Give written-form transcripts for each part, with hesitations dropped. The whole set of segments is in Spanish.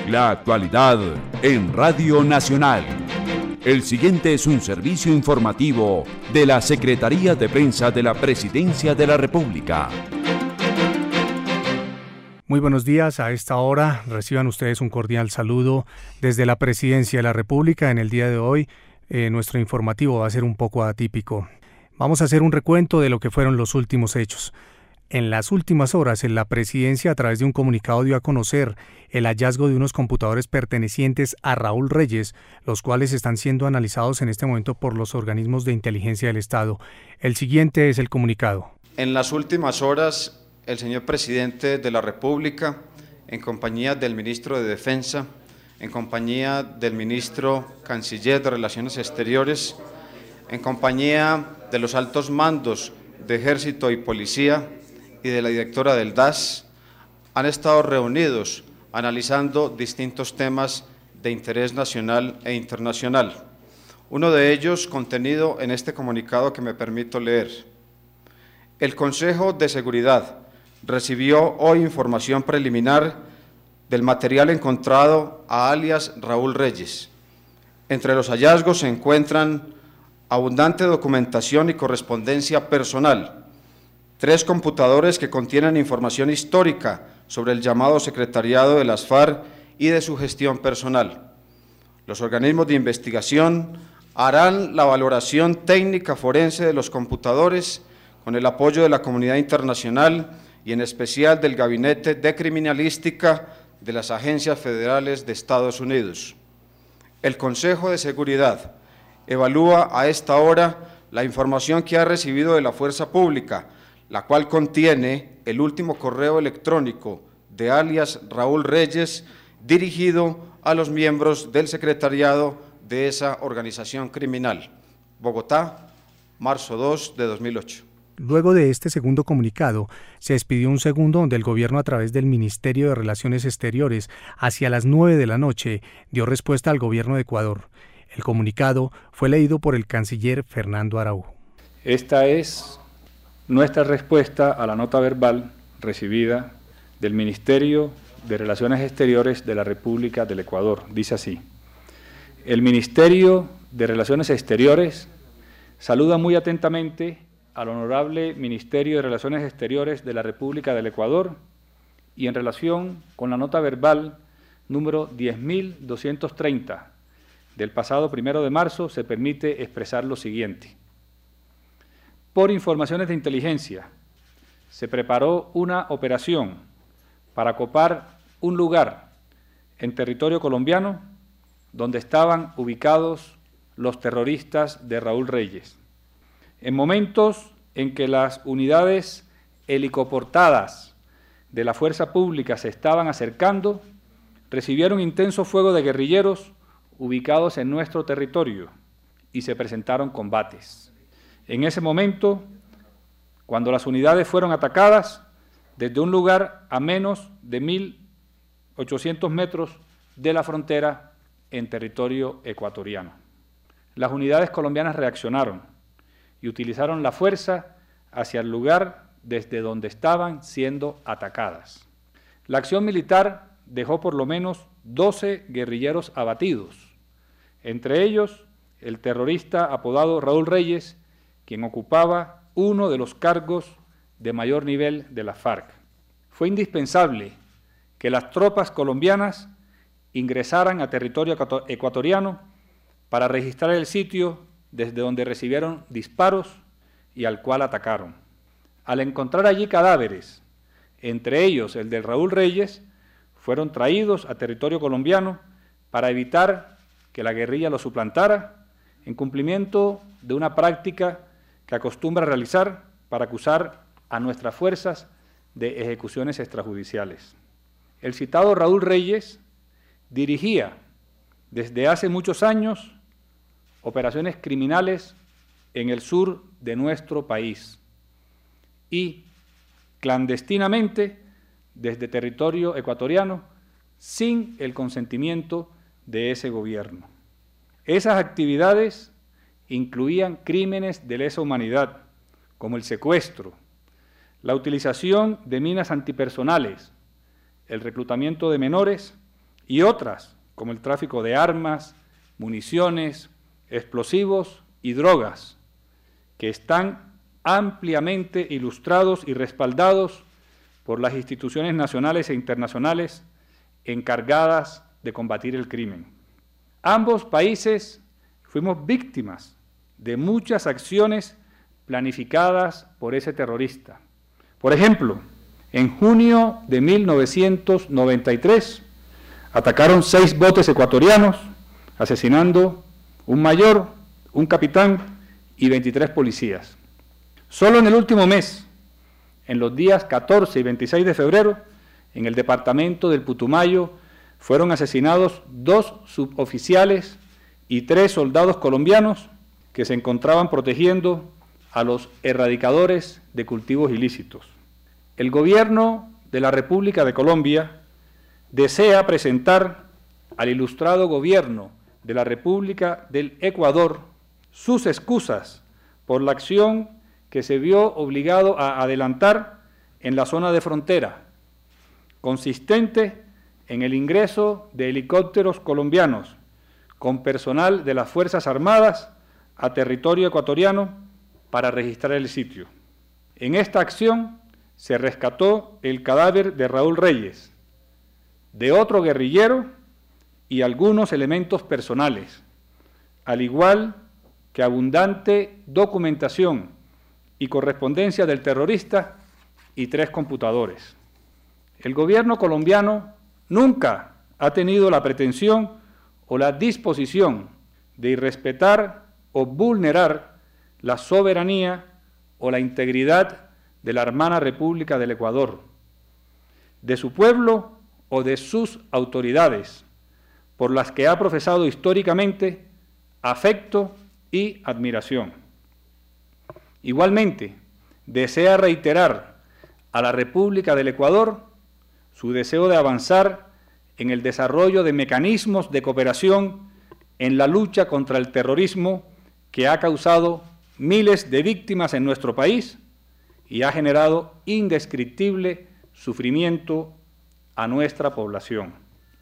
La actualidad en Radio Nacional. El siguiente es un servicio informativo de la Secretaría de Prensa de la Presidencia de la República. Muy buenos días. A esta hora reciban ustedes un cordial saludo desde la Presidencia de la República. En el día de hoy nuestro informativo va a ser un poco atípico. Vamos a hacer un recuento de lo que fueron los últimos hechos. En las últimas horas, la Presidencia, a través de un comunicado, dio a conocer el hallazgo de unos computadores pertenecientes a Raúl Reyes, los cuales están siendo analizados en este momento por los organismos de inteligencia del Estado. El siguiente es el comunicado. En las últimas horas, el señor Presidente de la República, en compañía del Ministro de Defensa, en compañía del Ministro Canciller de Relaciones Exteriores, en compañía de los altos mandos de Ejército y Policía, y de la directora del DAS, han estado reunidos analizando distintos temas de interés nacional e internacional. Uno de ellos contenido en este comunicado que me permito leer. El Consejo de Seguridad recibió hoy información preliminar del material encontrado a alias Raúl Reyes. Entre los hallazgos se encuentran abundante documentación y correspondencia personal, 3 computadores que contienen información histórica sobre el llamado secretariado de las FARC y de su gestión personal. Los organismos de investigación harán la valoración técnica forense de los computadores con el apoyo de la comunidad internacional y en especial del Gabinete de Criminalística de las Agencias Federales de Estados Unidos. El Consejo de Seguridad evalúa a esta hora la información que ha recibido de la Fuerza Pública, la cual contiene el último correo electrónico de alias Raúl Reyes dirigido a los miembros del secretariado de esa organización criminal. Bogotá, marzo 2 de 2008. Luego de este segundo comunicado, se expidió un segundo donde el gobierno, a través del Ministerio de Relaciones Exteriores, hacia las 9 de la noche, dio respuesta al gobierno de Ecuador. El comunicado fue leído por el canciller Fernando Araújo. Esta es nuestra respuesta a la nota verbal recibida del Ministerio de Relaciones Exteriores de la República del Ecuador. Dice así: el Ministerio de Relaciones Exteriores saluda muy atentamente al Honorable Ministerio de Relaciones Exteriores de la República del Ecuador y en relación con la nota verbal número 10.230 del pasado 1 de marzo se permite expresar lo siguiente. Por informaciones de inteligencia, se preparó una operación para copar un lugar en territorio colombiano donde estaban ubicados los terroristas de Raúl Reyes. En momentos en que las unidades helicoportadas de la Fuerza Pública se estaban acercando, recibieron intenso fuego de guerrilleros ubicados en nuestro territorio y se presentaron combates. En ese momento, cuando las unidades fueron atacadas, desde un lugar a menos de 1.800 metros de la frontera en territorio ecuatoriano. Las unidades colombianas reaccionaron y utilizaron la fuerza hacia el lugar desde donde estaban siendo atacadas. La acción militar dejó por lo menos 12 guerrilleros abatidos, entre ellos el terrorista apodado Raúl Reyes, quien ocupaba uno de los cargos de mayor nivel de la FARC. Fue indispensable que las tropas colombianas ingresaran a territorio ecuatoriano para registrar el sitio desde donde recibieron disparos y al cual atacaron. Al encontrar allí cadáveres, entre ellos el de Raúl Reyes, fueron traídos a territorio colombiano para evitar que la guerrilla los suplantara en cumplimiento de una práctica que acostumbra realizar para acusar a nuestras fuerzas de ejecuciones extrajudiciales. El citado Raúl Reyes dirigía desde hace muchos años operaciones criminales en el sur de nuestro país y clandestinamente desde territorio ecuatoriano sin el consentimiento de ese gobierno. Esas actividades incluían crímenes de lesa humanidad, como el secuestro, la utilización de minas antipersonales, el reclutamiento de menores y otras, como el tráfico de armas, municiones, explosivos y drogas, que están ampliamente ilustrados y respaldados por las instituciones nacionales e internacionales encargadas de combatir el crimen. Ambos países fuimos víctimas de muchas acciones planificadas por ese terrorista. Por ejemplo, en junio de 1993 atacaron 6 botes ecuatorianos, asesinando un mayor, un capitán y 23 policías. Solo en el último mes, en los días 14 y 26 de febrero, en el departamento del Putumayo, fueron asesinados 2 suboficiales y 3 soldados colombianos que se encontraban protegiendo a los erradicadores de cultivos ilícitos. El gobierno de la República de Colombia desea presentar al ilustrado gobierno de la República del Ecuador sus excusas por la acción que se vio obligado a adelantar en la zona de frontera, consistente en el ingreso de helicópteros colombianos con personal de las Fuerzas Armadas a territorio ecuatoriano para registrar el sitio. En esta acción se rescató el cadáver de Raúl Reyes, de otro guerrillero y algunos elementos personales, al igual que abundante documentación y correspondencia del terrorista y 3 computadores. El gobierno colombiano nunca ha tenido la pretensión o la disposición de irrespetar o vulnerar la soberanía o la integridad de la hermana República del Ecuador, de su pueblo o de sus autoridades, por las que ha profesado históricamente afecto y admiración. Igualmente, desea reiterar a la República del Ecuador su deseo de avanzar en el desarrollo de mecanismos de cooperación en la lucha contra el terrorismo que ha causado miles de víctimas en nuestro país y ha generado indescriptible sufrimiento a nuestra población.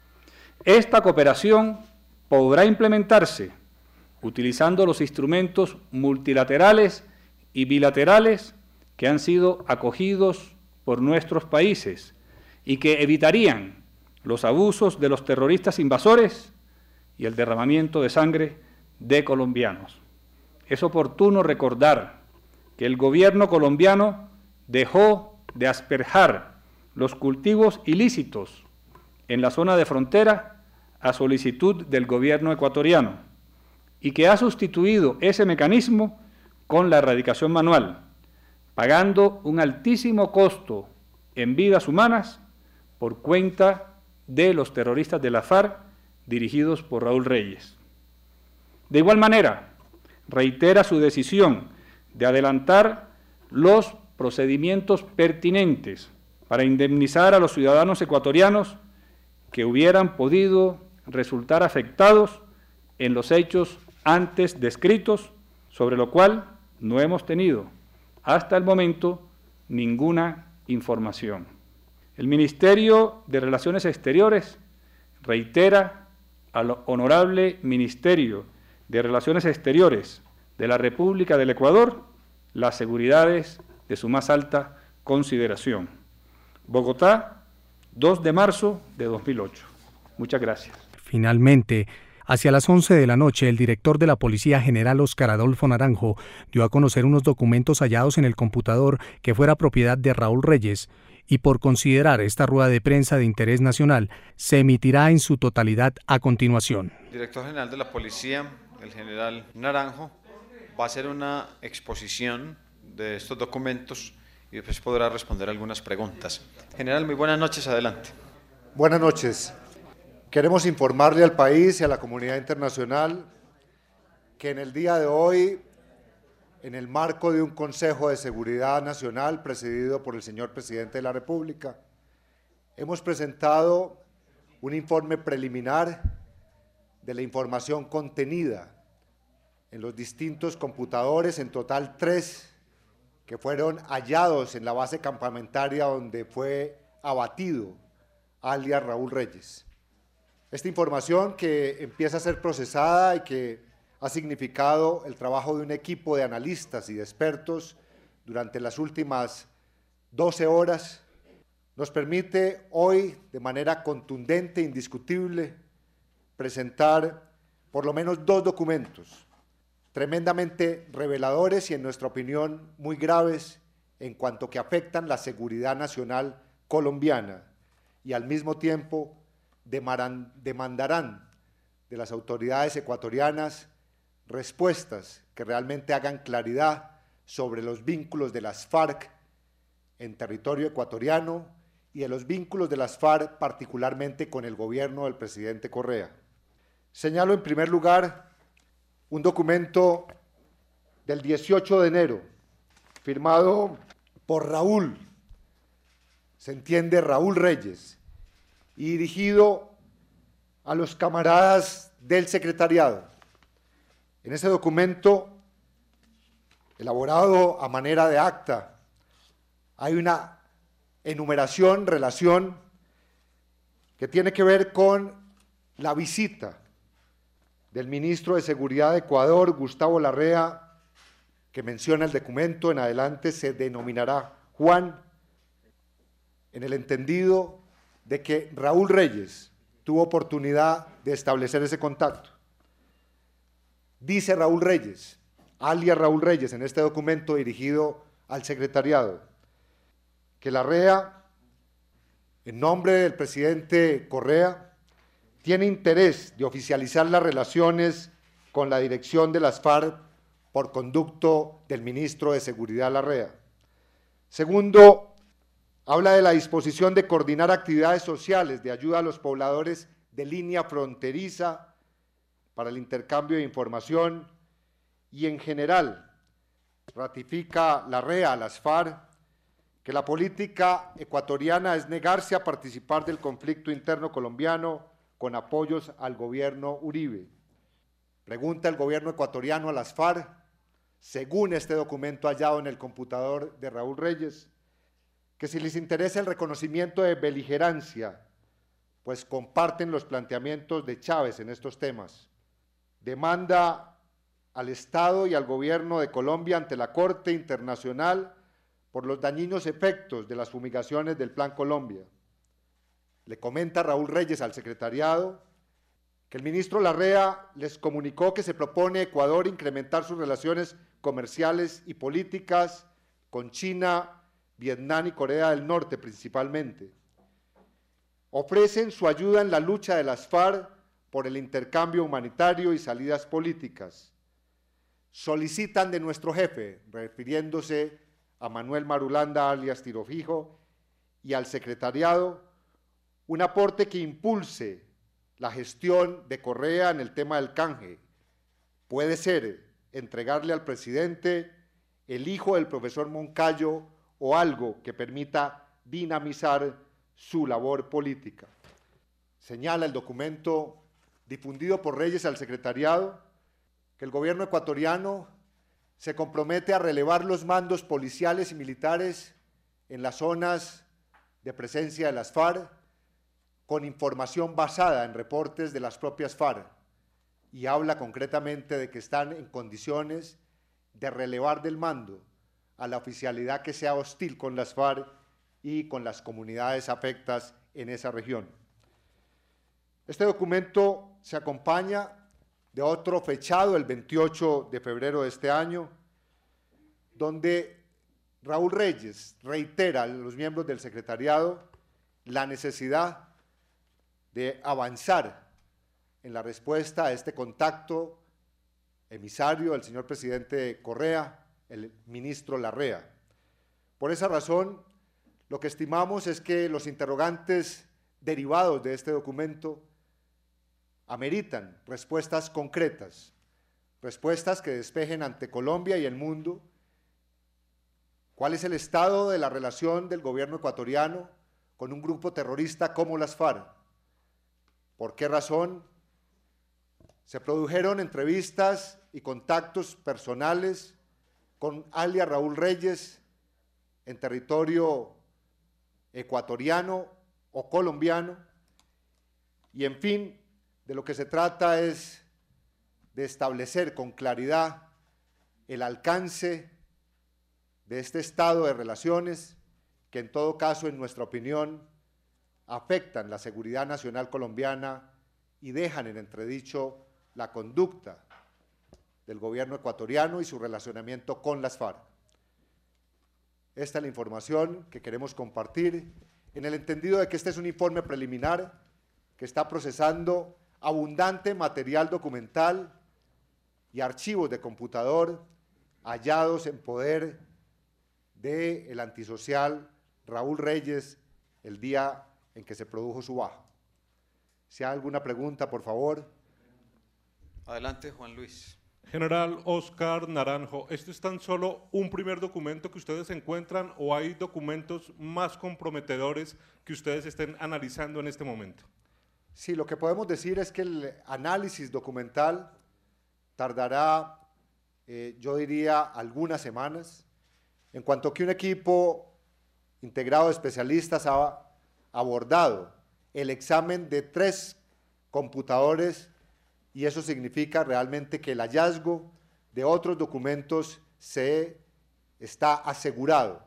Esta cooperación podrá implementarse utilizando los instrumentos multilaterales y bilaterales que han sido acogidos por nuestros países y que evitarían los abusos de los terroristas invasores y el derramamiento de sangre de colombianos. Es oportuno recordar que el gobierno colombiano dejó de asperjar los cultivos ilícitos en la zona de frontera a solicitud del gobierno ecuatoriano y que ha sustituido ese mecanismo con la erradicación manual, pagando un altísimo costo en vidas humanas por cuenta de los terroristas de la FARC dirigidos por Raúl Reyes. De igual manera, reitera su decisión de adelantar los procedimientos pertinentes para indemnizar a los ciudadanos ecuatorianos que hubieran podido resultar afectados en los hechos antes descritos, sobre lo cual no hemos tenido hasta el momento ninguna información. El Ministerio de Relaciones Exteriores reitera al Honorable Ministerio de Relaciones Exteriores de la República del Ecuador las seguridades de su más alta consideración. Bogotá, 2 de marzo de 2008. Muchas gracias. Finalmente, hacia las 11 de la noche, el director de la Policía General Óscar Adolfo Naranjo dio a conocer unos documentos hallados en el computador que fuera propiedad de Raúl Reyes, y por considerar esta rueda de prensa de interés nacional, se emitirá en su totalidad a continuación. El director general de la Policía, el general Naranjo, va a hacer una exposición de estos documentos y después podrá responder algunas preguntas. General, muy buenas noches, adelante. Buenas noches. Queremos informarle al país y a la comunidad internacional que en el día de hoy, en el marco de un Consejo de Seguridad Nacional presidido por el señor Presidente de la República, hemos presentado un informe preliminar de la información contenida en los distintos computadores, en total 3, que fueron hallados en la base campamentaria donde fue abatido alias Raúl Reyes. Esta información que empieza a ser procesada y que ha significado el trabajo de un equipo de analistas y de expertos durante las últimas 12 horas, nos permite hoy, de manera contundente e indiscutible, presentar por lo menos 2 documentos tremendamente reveladores y, en nuestra opinión, muy graves en cuanto que afectan la seguridad nacional colombiana y al mismo tiempo demandarán de las autoridades ecuatorianas respuestas que realmente hagan claridad sobre los vínculos de las FARC en territorio ecuatoriano y de los vínculos de las FARC particularmente con el gobierno del presidente Correa. Señalo en primer lugar un documento del 18 de enero, firmado por Raúl, se entiende Raúl Reyes, y dirigido a los camaradas del secretariado. En ese documento, elaborado a manera de acta, hay una enumeración, relación, que tiene que ver con la visita del ministro de Seguridad de Ecuador, Gustavo Larrea, que menciona el documento, en adelante se denominará Juan, en el entendido de que Raúl Reyes tuvo oportunidad de establecer ese contacto. Dice Raúl Reyes, alias Raúl Reyes, en este documento dirigido al secretariado, que Larrea, en nombre del presidente Correa, tiene interés de oficializar las relaciones con la dirección de las FARC por conducto del ministro de Seguridad Larrea. Segundo, habla de la disposición de coordinar actividades sociales de ayuda a los pobladores de línea fronteriza para el intercambio de información y, en general, ratifica Larrea a las FARC que la política ecuatoriana es negarse a participar del conflicto interno colombiano con apoyos al gobierno Uribe. Pregunta el gobierno ecuatoriano a las FARC, según este documento hallado en el computador de Raúl Reyes, que si les interesa el reconocimiento de beligerancia, pues comparten los planteamientos de Chávez en estos temas. Demanda al Estado y al gobierno de Colombia ante la Corte Internacional por los dañinos efectos de las fumigaciones del Plan Colombia. Le comenta Raúl Reyes al secretariado que el ministro Larrea les comunicó que se propone Ecuador incrementar sus relaciones comerciales y políticas con China, Vietnam y Corea del Norte principalmente. Ofrecen su ayuda en la lucha de las FARC por el intercambio humanitario y salidas políticas. Solicitan de nuestro jefe, refiriéndose a Manuel Marulanda alias Tirofijo, y al secretariado, un aporte que impulse la gestión de Correa en el tema del canje. Puede ser entregarle al presidente el hijo del profesor Moncayo o algo que permita dinamizar su labor política. Señala el documento difundido por Reyes al secretariado que el gobierno ecuatoriano se compromete a relevar los mandos policiales y militares en las zonas de presencia de las FARC con información basada en reportes de las propias FARC, y habla concretamente de que están en condiciones de relevar del mando a la oficialidad que sea hostil con las FARC y con las comunidades afectas en esa región. Este documento se acompaña de otro fechado el 28 de febrero de este año, donde Raúl Reyes reitera a los miembros del secretariado la necesidad de avanzar en la respuesta a este contacto emisario del señor presidente Correa, el ministro Larrea. Por esa razón, lo que estimamos es que los interrogantes derivados de este documento ameritan respuestas concretas, respuestas que despejen ante Colombia y el mundo cuál es el estado de la relación del gobierno ecuatoriano con un grupo terrorista como las FARC. ¿Por qué razón se produjeron entrevistas y contactos personales con alias Raúl Reyes en territorio ecuatoriano o colombiano? Y en fin, de lo que se trata es de establecer con claridad el alcance de este estado de relaciones que en todo caso, en nuestra opinión, afectan la seguridad nacional colombiana y dejan en entredicho la conducta del gobierno ecuatoriano y su relacionamiento con las FARC. Esta es la información que queremos compartir en el entendido de que este es un informe preliminar que está procesando abundante material documental y archivos de computador hallados en poder del antisocial Raúl Reyes el día en que se produjo su baja. Si hay alguna pregunta, por favor. Adelante, Juan Luis. General Oscar Naranjo, ¿este es tan solo un primer documento que ustedes encuentran o hay documentos más comprometedores que ustedes estén analizando en este momento? Sí, lo que podemos decir es que el análisis documental tardará, yo diría, algunas semanas, en cuanto que un equipo integrado de especialistas ha abordado el examen de 3 computadores y eso significa realmente que el hallazgo de otros documentos se está asegurado.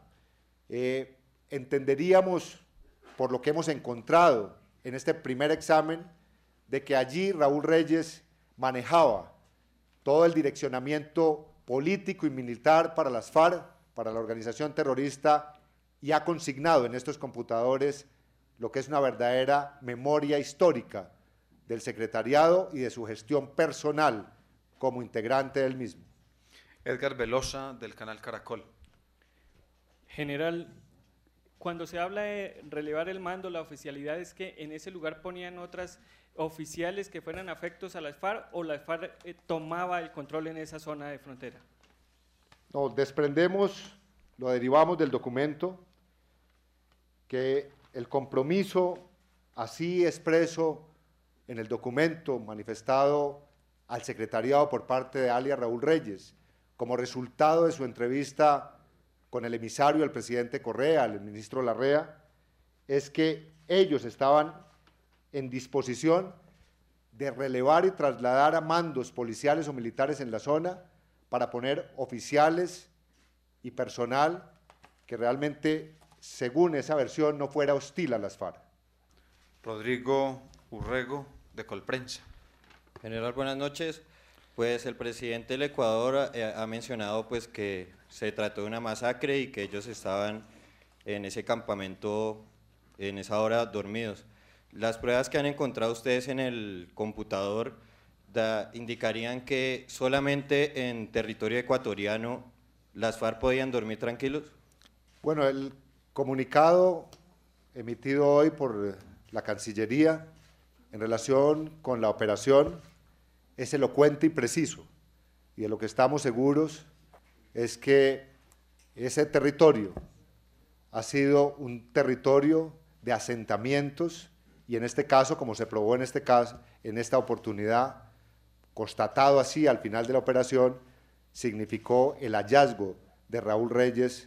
Entenderíamos, por lo que hemos encontrado en este primer examen, de que allí Raúl Reyes manejaba todo el direccionamiento político y militar para las FARC, para la organización terrorista, y ha consignado en estos computadores lo que es una verdadera memoria histórica del secretariado y de su gestión personal como integrante del mismo. Edgar Velosa, del canal Caracol. General, cuando se habla de relevar el mando, la oficialidad es que en ese lugar ponían otras oficiales que fueran afectos a las FARC o la FARC tomaba el control en esa zona de frontera. No, desprendemos, lo derivamos del documento, que el compromiso así expreso en el documento manifestado al secretariado por parte de alias Raúl Reyes, como resultado de su entrevista con el emisario del presidente Correa, el ministro Larrea, es que ellos estaban en disposición de relevar y trasladar a mandos policiales o militares en la zona para poner oficiales y personal que realmente, según esa versión, no fuera hostil a las FARC. Rodrigo Urrego, de Colprensa. General, buenas noches. Pues el presidente del Ecuador ha mencionado pues que se trató de una masacre y que ellos estaban en ese campamento en esa hora dormidos. Las pruebas que han encontrado ustedes en el computador indicarían que solamente en territorio ecuatoriano las FARC podían dormir tranquilos. Bueno, el comunicado emitido hoy por la Cancillería en relación con la operación es elocuente y preciso, y de lo que estamos seguros es que ese territorio ha sido un territorio de asentamientos y en este caso, como se probó en este caso, en esta oportunidad, constatado así al final de la operación, significó el hallazgo de Raúl Reyes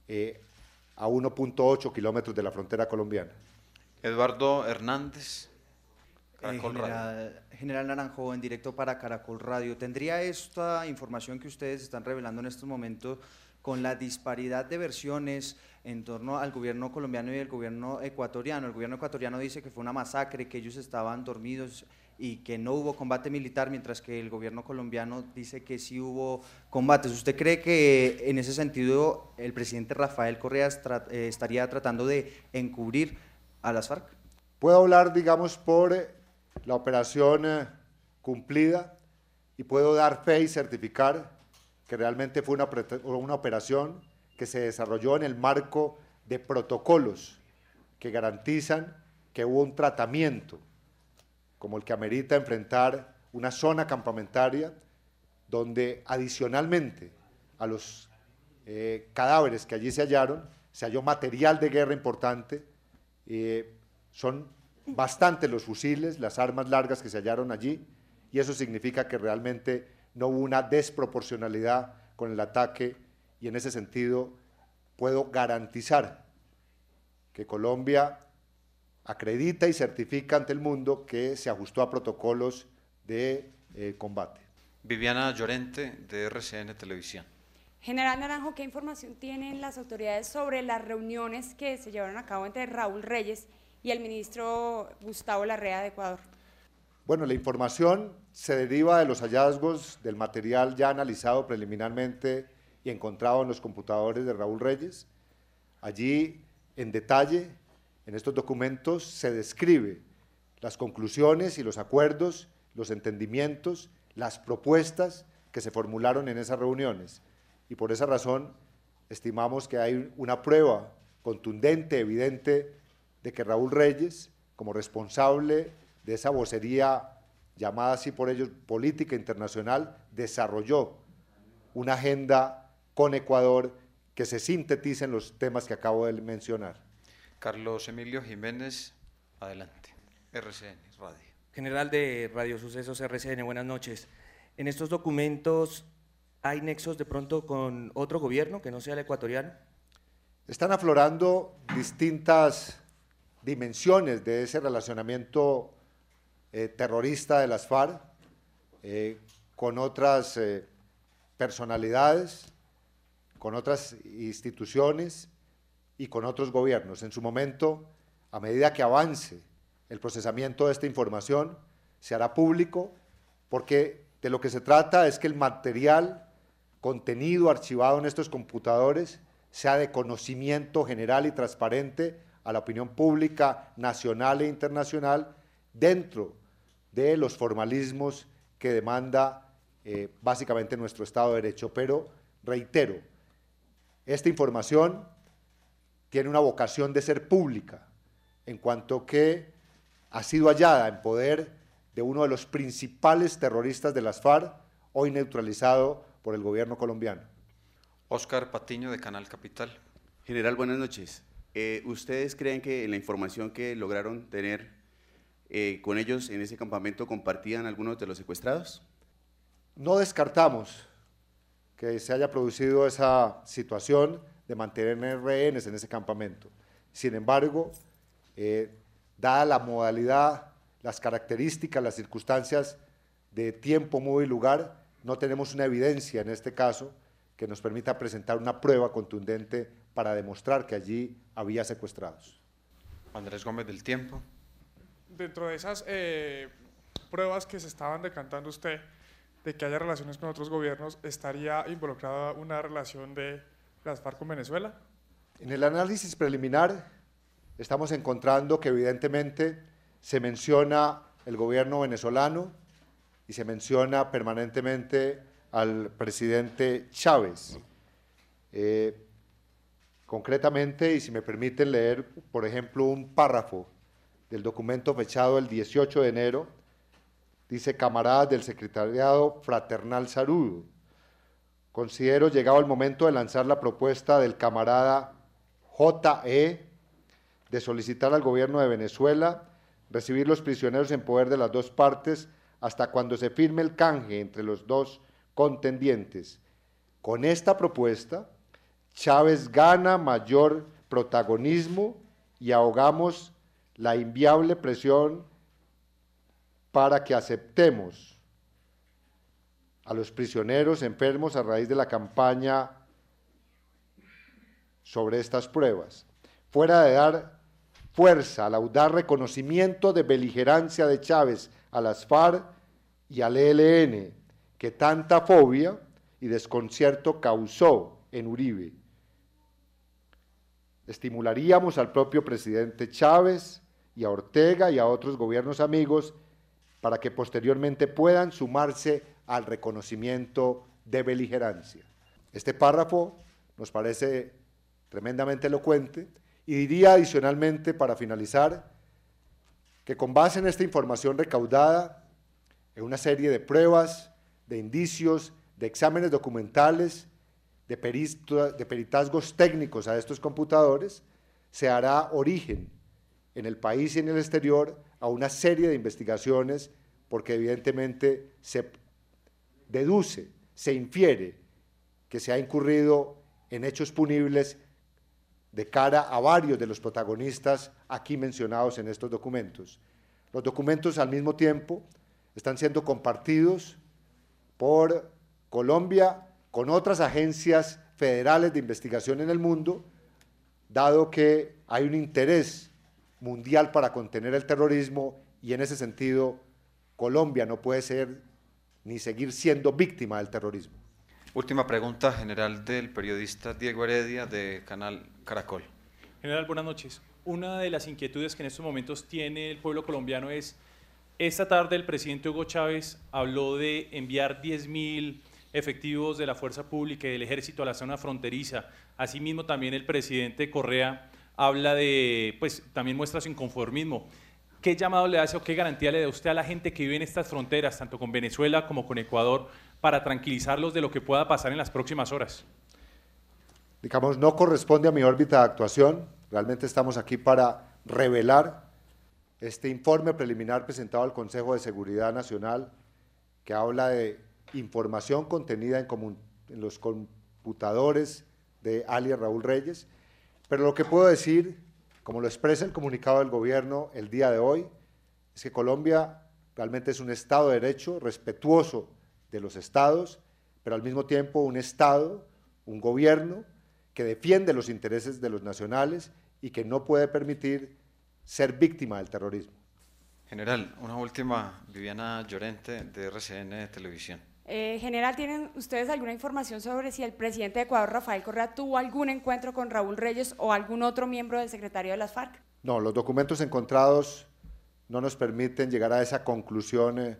a 1.8 kilómetros de la frontera colombiana. Eduardo Hernández, Caracol Radio. General Naranjo, en directo para Caracol Radio. ¿Tendría esta información que ustedes están revelando en estos momentos, con la disparidad de versiones en torno al gobierno colombiano y el gobierno ecuatoriano? El gobierno ecuatoriano dice que fue una masacre, que ellos estaban dormidos y que no hubo combate militar, mientras que el gobierno colombiano dice que sí hubo combates. ¿Usted cree que en ese sentido el presidente Rafael Correa estaría tratando de encubrir a las FARC? Puedo hablar, digamos, por la operación cumplida y puedo dar fe y certificar que realmente fue una operación que se desarrolló en el marco de protocolos que garantizan que hubo un tratamiento como el que amerita enfrentar una zona campamentaria donde adicionalmente a los cadáveres que allí se hallaron, se halló material de guerra importante, son bastantes los fusiles, las armas largas que se hallaron allí, y eso significa que realmente no hubo una desproporcionalidad con el ataque, y en ese sentido puedo garantizar que Colombia acredita y certifica ante el mundo que se ajustó a protocolos de combate. Viviana Llorente, de RCN Televisión. General Naranjo, ¿qué información tienen las autoridades sobre las reuniones que se llevaron a cabo entre Raúl Reyes y el ministro Gustavo Larrea de Ecuador? Bueno, la información se deriva de los hallazgos del material ya analizado preliminarmente y encontrado en los computadores de Raúl Reyes. Allí, en detalle, en estos documentos se describe las conclusiones y los acuerdos, los entendimientos, las propuestas que se formularon en esas reuniones. Y por esa razón estimamos que hay una prueba contundente, evidente, de que Raúl Reyes, como responsable de esa vocería llamada así por ellos política internacional, desarrolló una agenda con Ecuador que se sintetiza en los temas que acabo de mencionar. Carlos Emilio Jiménez, adelante. RCN Radio. General de Radio Sucesos RCN, buenas noches. En estos documentos, ¿hay nexos de pronto con otro gobierno que no sea el ecuatoriano? Están aflorando distintas dimensiones de ese relacionamiento terrorista de las FARC con otras personalidades, con otras instituciones y con otros gobiernos. En su momento, a medida que avance el procesamiento de esta información, se hará público, porque de lo que se trata es que el material contenido, archivado en estos computadores, sea de conocimiento general y transparente a la opinión pública nacional e internacional dentro de los formalismos que demanda básicamente nuestro Estado de Derecho. Pero, reitero, esta información tiene una vocación de ser pública, en cuanto que ha sido hallada en poder de uno de los principales terroristas de las FARC, hoy neutralizado por el gobierno colombiano. Óscar Patiño, de Canal Capital. General, buenas noches. ¿Ustedes creen que la información que lograron tener con ellos en ese campamento compartían algunos de los secuestrados? No descartamos que se haya producido esa situación de mantener rehenes en ese campamento. Sin embargo, dada la modalidad, las características, las circunstancias de tiempo, modo y lugar, no tenemos una evidencia en este caso que nos permita presentar una prueba contundente para demostrar que allí había secuestrados. Andrés Gómez, del Tiempo. Dentro de esas pruebas que se estaban decantando usted de que haya relaciones con otros gobiernos, ¿estaría involucrada una relación de las FARC con Venezuela? En el análisis preliminar estamos encontrando que evidentemente se menciona el gobierno venezolano y se menciona permanentemente al presidente Chávez. Concretamente, y si me permiten leer, por ejemplo, un párrafo del documento fechado el 18 de enero, dice: camaradas del Secretariado Fraternal Saludo, considero llegado el momento de lanzar la propuesta del camarada J.E. de solicitar al gobierno de Venezuela recibir los prisioneros en poder de las dos partes hasta cuando se firme el canje entre los dos contendientes. Con esta propuesta, Chávez gana mayor protagonismo y ahogamos la inviable presión para que aceptemos a los prisioneros enfermos a raíz de la campaña sobre estas pruebas. Fuera de dar fuerza al audaz reconocimiento de beligerancia de Chávez a las FARC y al ELN, que tanta fobia y desconcierto causó en Uribe. Estimularíamos al propio presidente Chávez y a Ortega y a otros gobiernos amigos para que posteriormente puedan sumarse al reconocimiento de beligerancia. Este párrafo nos parece tremendamente elocuente y diría adicionalmente, para finalizar, que con base en esta información recaudada, en una serie de pruebas, de indicios, de exámenes documentales, de peritazgos técnicos a estos computadores, se hará origen en el país y en el exterior a una serie de investigaciones, porque evidentemente se deduce, se infiere que se ha incurrido en hechos punibles de cara a varios de los protagonistas aquí mencionados en estos documentos. Los documentos al mismo tiempo están siendo compartidos por Colombia con otras agencias federales de investigación en el mundo, dado que hay un interés mundial para contener el terrorismo y en ese sentido Colombia no puede ser ni seguir siendo víctima del terrorismo. Última pregunta, general, del periodista Diego Heredia de Canal Caracol. General, buenas noches. Una de las inquietudes que en estos momentos tiene el pueblo colombiano es, esta tarde el presidente Hugo Chávez habló de enviar 10.000 efectivos de la fuerza pública y del ejército a la zona fronteriza. Asimismo, también el presidente Correa habla de, pues también muestra su inconformismo. ¿Qué llamado le hace o qué garantía le da usted a la gente que vive en estas fronteras, tanto con Venezuela como con Ecuador, para tranquilizarlos de lo que pueda pasar en las próximas horas? Digamos, no corresponde a mi órbita de actuación. Realmente estamos aquí para revelar este informe preliminar presentado al Consejo de Seguridad Nacional, que habla de información contenida en los computadores de alias Raúl Reyes, pero lo que puedo decir, como lo expresa el comunicado del gobierno el día de hoy, es que Colombia realmente es un Estado de Derecho, respetuoso de los Estados, pero al mismo tiempo un Estado, un gobierno que defiende los intereses de los nacionales y que no puede permitir ser víctima del terrorismo. General, una última, Viviana Llorente de RCN Televisión. General, ¿tienen ustedes alguna información sobre si el presidente de Ecuador, Rafael Correa, tuvo algún encuentro con Raúl Reyes o algún otro miembro del secretario de las FARC? No, los documentos encontrados no nos permiten llegar a esa conclusión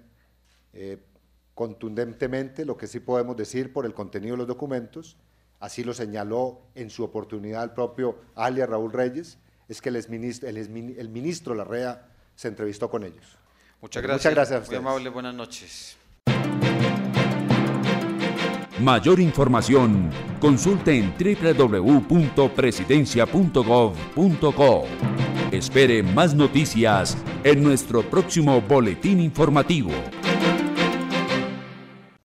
contundentemente. Lo que sí podemos decir por el contenido de los documentos, así lo señaló en su oportunidad el propio alias Raúl Reyes, es que el ministro Larrea se entrevistó con ellos. Muchas gracias. Muchas gracias a ustedes. Muy amable, buenas noches. Mayor información, consulte en www.presidencia.gov.co. Espere más noticias en nuestro próximo boletín informativo.